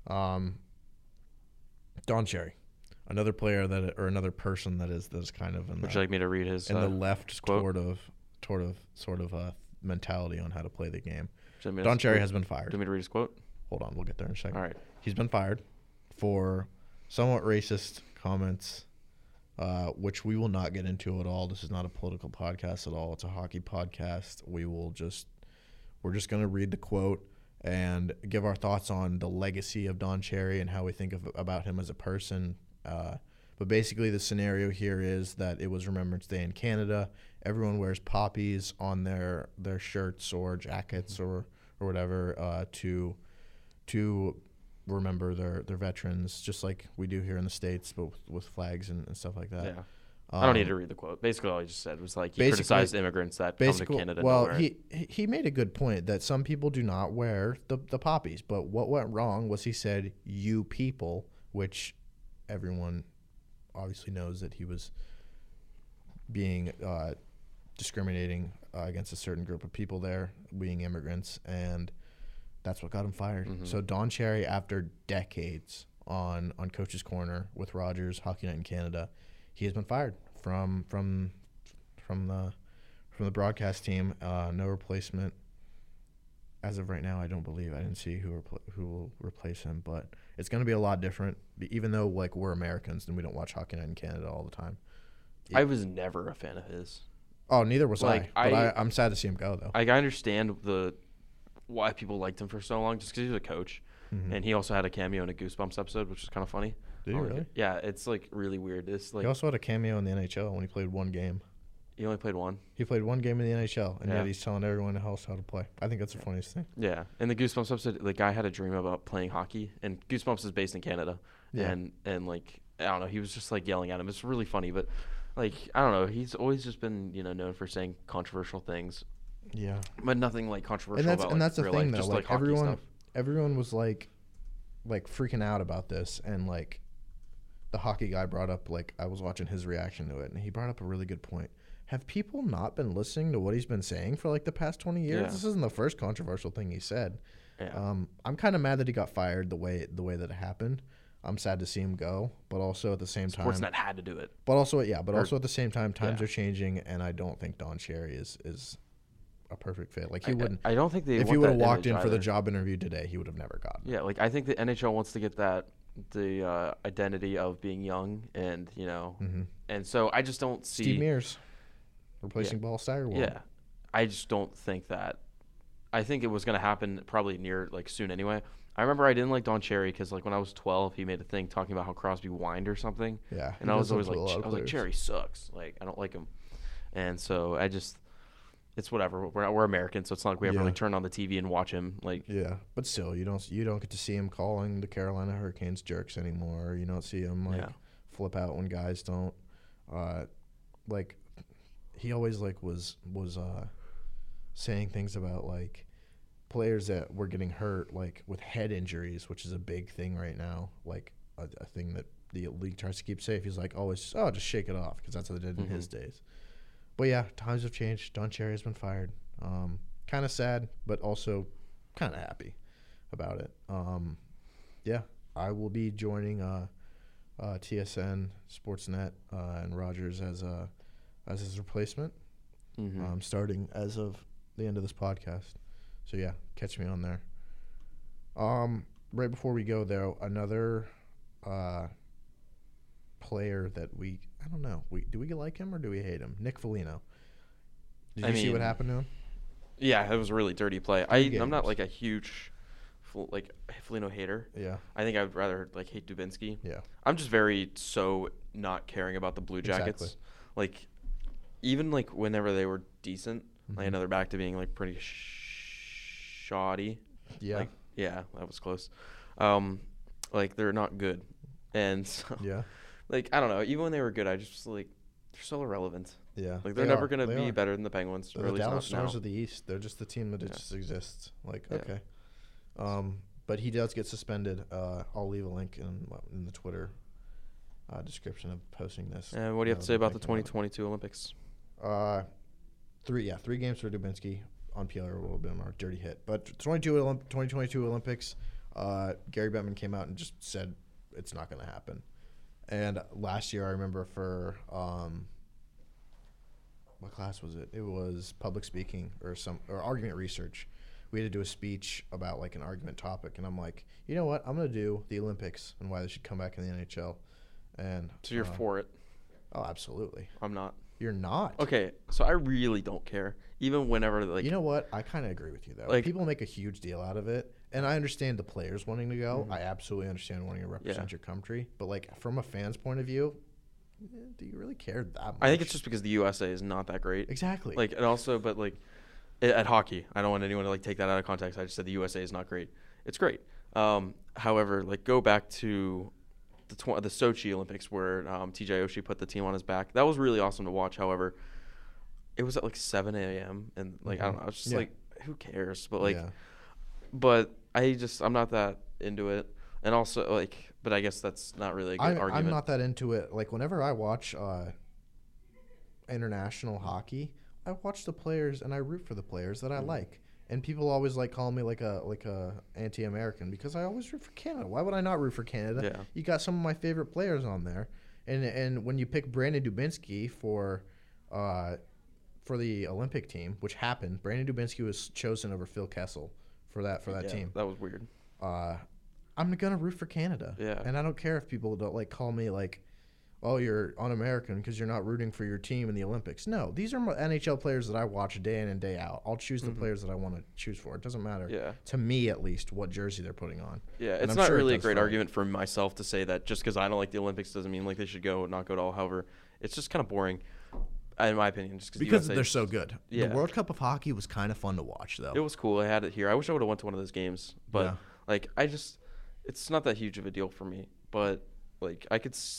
Don Cherry, another player another person that is kind of Would you like me to read his in the left quote? sort of mentality on how to play the game. Don Cherry has been fired. Do you want me to read his quote? Hold on, we'll get there in a second. All right. He's been fired for somewhat racist comments, which we will not get into at all. This is not a political podcast at all. It's a hockey podcast. We're just going to read the quote and give our thoughts on the legacy of Don Cherry and how we think about him as a person. But basically the scenario here is that it was Remembrance Day in Canada. Everyone wears poppies on their shirts or jackets or whatever to remember their veterans, just like we do here in the States, but with flags and stuff like that. Yeah. I don't need to read the quote. Basically, all he just said was like he criticized immigrants that come to Canada. Well, he made a good point that some people do not wear the poppies, but what went wrong was he said "you people," which everyone obviously knows that he was being discriminating against a certain group of people there, being immigrants, and that's what got him fired. Mm-hmm. So Don Cherry, after decades on Coach's Corner with Rogers, Hockey Night in Canada, he has been fired from the broadcast team. No replacement as of right now. I don't believe. I didn't see who will replace him, but it's going to be a lot different. Even though like we're Americans and we don't watch Hockey Night in Canada all the time. I was never a fan of his. Oh, neither was like, I. But I'm sad to see him go though. I understand why people liked him for so long, just because he was a coach, and he also had a cameo in a Goosebumps episode, which was kind of funny. Did he really? Yeah, it's like really weird. It's like he also had a cameo in the NHL when he played one game. He only played one? He played one game in the NHL, and yet he's telling everyone else how to play. I think that's the funniest thing. Yeah. In the Goosebumps episode, the guy had a dream about playing hockey, and Goosebumps is based in Canada. Yeah. And like, I don't know, he was just like yelling at him. It's really funny, but like, I don't know, he's always just been, known for saying controversial things. Yeah. But nothing like controversial and that's the thing, though. Just like everyone was like freaking out about this, and like the hockey guy brought up, like, I was watching his reaction to it, and he brought up a really good point. Have people not been listening to what he's been saying for like the past 20 years? Yeah. This isn't the first controversial thing he said. Yeah. I'm kind of mad that he got fired the way that it happened. I'm sad to see him go, but also at the same time, Sportsnet had to do it. But also, also at the same time, times are changing, and I don't think Don Cherry is a perfect fit. Like, he wouldn't. I don't think they. If he would have walked in for the job interview today, he would have never gotten. Yeah, like I think the NHL wants to get the identity of being young, and and so I just don't see Steve Mears replacing Ball Steigerwald. Yeah, I just don't think that. I think it was going to happen probably soon anyway. I remember I didn't like Don Cherry because when I was 12, he made a thing talking about how Crosby whined or something. Yeah, and I was always like, Cherry sucks. Like, I don't like him, and so it's whatever. We're Americans, so it's not like we ever turn on the TV and watch him. Like, yeah, but still, you don't get to see him calling the Carolina Hurricanes jerks anymore. You don't see him flip out when guys don't. He always was saying things about players that were getting hurt with head injuries, which is a big thing right now, a thing that the league tries to keep safe. He's always just shake it off, because that's what they did in his days. But yeah, times have changed. Don Cherry has been fired. Kind of sad, but also kind of happy about it. Yeah, I will be joining TSN, Sportsnet, and Rogers as his replacement, starting as of the end of this podcast. So yeah, catch me on there. Right before we go, though, another player that I don't know. Do we like him or do we hate him? Nick Foligno. Did you see what happened to him? Yeah, it was a really dirty play. I'm not a huge Foligno hater. Yeah. I think I would rather hate Dubinsky. Yeah. I'm just so not caring about the Blue Jackets. like even like whenever they were decent, like I know Mhm. they're back to being like pretty shoddy. Yeah. Like yeah, that was close. Like they're not good, and so, Yeah. like I don't know. Even when they were good, I just like they're so irrelevant. Yeah. Like they're They never are. gonna They be are. better than the Penguins, They're or the at least Dallas not now. Stars of the East. They're just the team that Yeah. just exists. Like, Yeah. okay. But he does get suspended. I'll leave a link in the Twitter description of posting this. And what do you have to say about the 2022 Olympics? 3 games for Dubinsky on PLR will have been our dirty hit. But 2022 Olympics, Gary Bettman came out and just said it's not going to happen. And last year, I remember for what class was it? It was public speaking or argument research. We had to do a speech about like an argument topic, and I'm like, you know what? I'm going to do the Olympics and why they should come back in the NHL. And So you're for it? Oh, absolutely. I'm not. You're not. Okay, so I really don't care. Even whenever like You know what? I kind of agree with you though. Like- People make a huge deal out of it, and I understand the players wanting to go. I absolutely understand wanting to represent your country, but like from a fan's point of view, do you really care that much? I think it's just because the USA is not that great. exactly Like and also, but like at hockey, I don't want anyone to like take that out of context. I just said the USA is not great. It's great. However, like go back to the Sochi Olympics where TJ Oshie put the team on his back. That was really awesome to watch. However, it was at like 7 a.m. and like I don't know. I was just Yeah. like, who cares? But like, yeah. but I'm not that into it. And also like, but I guess that's not really a good argument. I'm not that into it. Like whenever I watch international hockey, I watch the players and I root for the players that I like. And people always like calling me like a anti-American because I always root for Canada. Why would I not root for Canada? Yeah. You got some of my favorite players on there, and when you pick Brandon Dubinsky for the Olympic team, which happened, Brandon Dubinsky was chosen over Phil Kessel for that Yeah, team. that was weird. I'm gonna root for Canada. Yeah. And I don't care if people don't like call me like, oh, you're un-American because you're not rooting for your team in the Olympics. No, these are my NHL players that I watch day in and day out. I'll choose the players that I want to choose for. It doesn't matter, Yeah. to me at least, what jersey they're putting on. Yeah, And it's I'm not sure it really a does great for- argument for myself to say that just because I don't like the Olympics doesn't mean like they should go, not go at all. However, it's just kind of boring, in my opinion, just Because the they're USA, so good. Yeah. The World Cup of Hockey was kind of fun to watch, though. It was cool. I had it here. I wish I would have went to one of those games, but Yeah. like it's not that huge of a deal for me. But like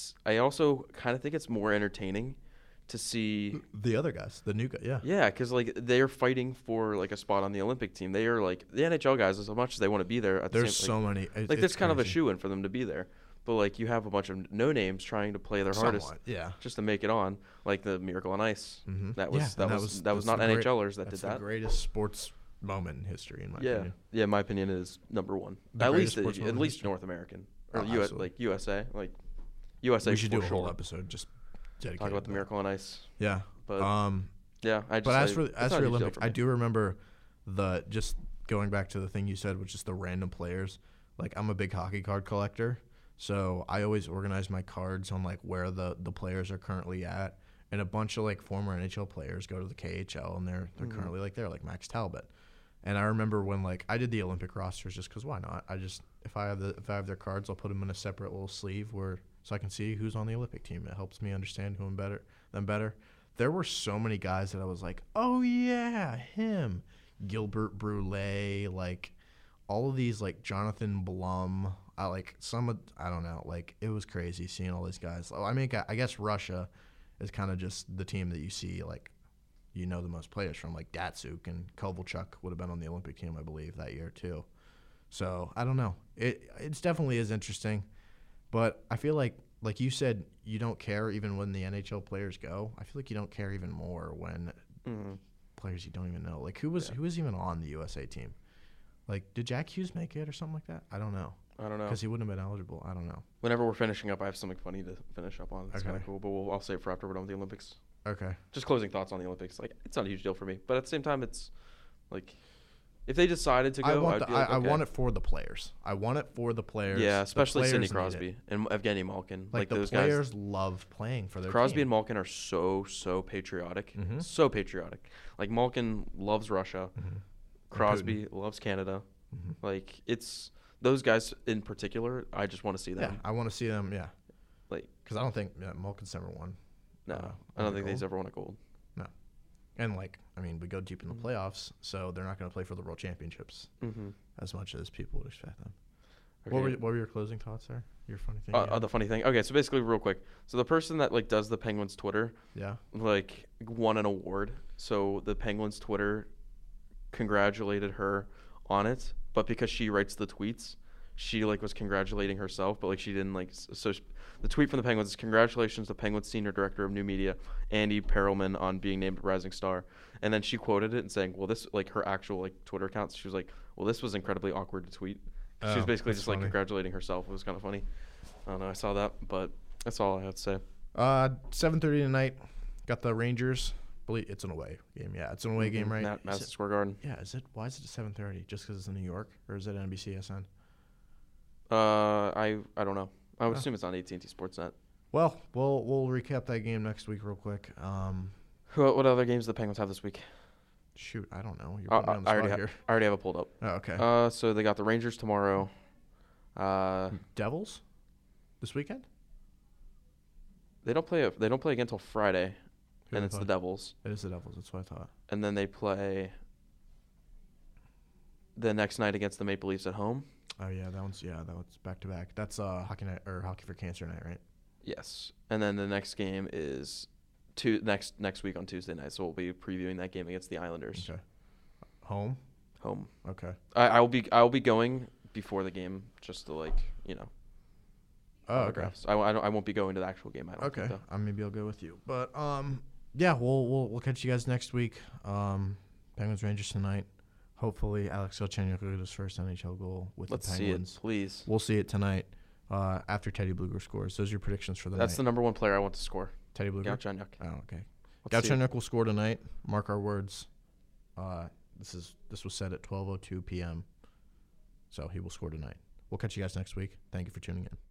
I also kind of think it's more entertaining to see. The other guys, the new guy, yeah. Yeah, because like they're fighting for like a spot on the Olympic team. They are like the NHL guys as much as they want to be there. At There's the same, so many. like there's kind of a shoe-in for them to be there. But like you have a bunch of no names trying to play their hardest Yeah. just to make it on, like the Miracle on Ice. Mhm. That Yeah, was and that that's was not the great- NHLers that did That's that. the greatest sports moment in history, in my opinion. Yeah, my opinion is number one. The At greatest least sports moment at in least history. North American or Oh, US, absolutely. like USA, like USA. We should do for a whole sure. episode just dedicated Talk about to the that. Miracle on Ice. Yeah. But Um, yeah, I just. But as it's for not a huge deal Olympics, for I me. do remember just going back to the thing you said, which is the random players. Like I'm a big hockey card collector, so I always organize my cards on like where the players are currently at, and a bunch of like former NHL players go to the KHL, and they're currently like there, like Max Talbot. And I remember when like I did the Olympic rosters just because why not? If I have their cards, I'll put them in a separate little sleeve so I can see who's on the Olympic team. It helps me understand them better. There were so many guys that I was like, oh yeah, him, Gilbert Brule, like all of these, like Jonathan Blum. I don't know, like it was crazy seeing all these guys. I mean, I guess Russia is kind of just the team that you see like. The most players from, like Datsuk and Kovalchuk would have been on the Olympic team, I believe, that year too. So I don't know. It's definitely is interesting, but I feel like you said, you don't care even when the NHL players go. I feel like you don't care even more when players you don't even know. Like who was even on the USA team? Like did Jack Hughes make it or something like that? I don't know. Because he wouldn't have been eligible. I don't know. Whenever we're finishing up, I have something funny to finish up on. It's kind of Okay. cool, but I'll save it for after we're done with the Olympics. Okay. Just closing thoughts on the Olympics. Like, it's not a huge deal for me, but at the same time, it's like if they decided to go, I want it for the players. I want it for the players. Yeah, The especially players Sidney need Crosby it. and Evgeny Malkin. Like the those players guys. love playing for their Crosby team. and Malkin are so patriotic. Mhm. So patriotic. Like Malkin loves Russia. Mhm. Crosby loves Canada. Mhm. Like it's those guys in particular. I just want to see Yeah, them. I want to see them. Yeah, Like because I don't think Malkin's number one. No, I on don't the think he's gold? ever won a gold. No. And we go deep in the playoffs, so they're not going to play for the World Championships Mm-hmm. as much as people would expect them. Okay. What were your closing thoughts there? Your funny thing? you had? The funny thing. Okay, so basically, real quick. So the person that like does the Penguins Twitter, Yeah. like won an award. So the Penguins Twitter congratulated her on it, but because she writes the tweets, she like was congratulating herself, but like she didn't like. The tweet from the Penguins is congratulations to Penguins Senior Director of New Media Andy Perelman on being named Rising Star, and then she quoted it and saying, "Well, this like her actual like Twitter account." She was like, "Well, this was incredibly awkward to tweet." She was basically that's just like funny. congratulating herself. It was kind of funny. I don't know. I saw that, but that's all I had to say. 7:30 tonight. Got the Rangers. Believe it's an away game. Yeah, it's an away game, right? Madison Square Garden. Yeah. Is it? Why is it 7:30? Just because it's in New York, or is it NBCSN? I don't know. I would Oh. assume it's on AT&T Sportsnet. Well, we'll recap that game next week real quick. What other games do the Penguins have this week? Shoot, I don't know. You're putting me on the I spot already here. I already have it pulled up. Oh, okay. So they got the Rangers tomorrow. Devils this weekend? They don't play again until Friday, Who and they it's the play? Devils. It is the Devils. That's what I thought. And then they play the next night against the Maple Leafs at home. Oh yeah, that one's back to back. That's hockey night or hockey for cancer night, right? Yes. And then the next game is next week on Tuesday night. So we'll be previewing that game against the Islanders. Okay. Home. Home. Okay. I will be going before the game just to Oh, okay. autographs. I won't be going to the actual game. I don't Okay. think, though. Maybe I'll go with you. But yeah, we'll catch you guys next week. Penguins Rangers tonight. Hopefully, Alex Galchenyuk will get his first NHL goal with Let's the see Penguins. it, please. We'll see it tonight. After Teddy Bluger scores. Those are your predictions for the That's night. the number one player I want to score. Teddy Bluger. Galchenyuk. Oh, okay. Let's see it. Galchenyuk will score tonight. Mark our words. This was said at 12:02 p.m. So he will score tonight. We'll catch you guys next week. Thank you for tuning in.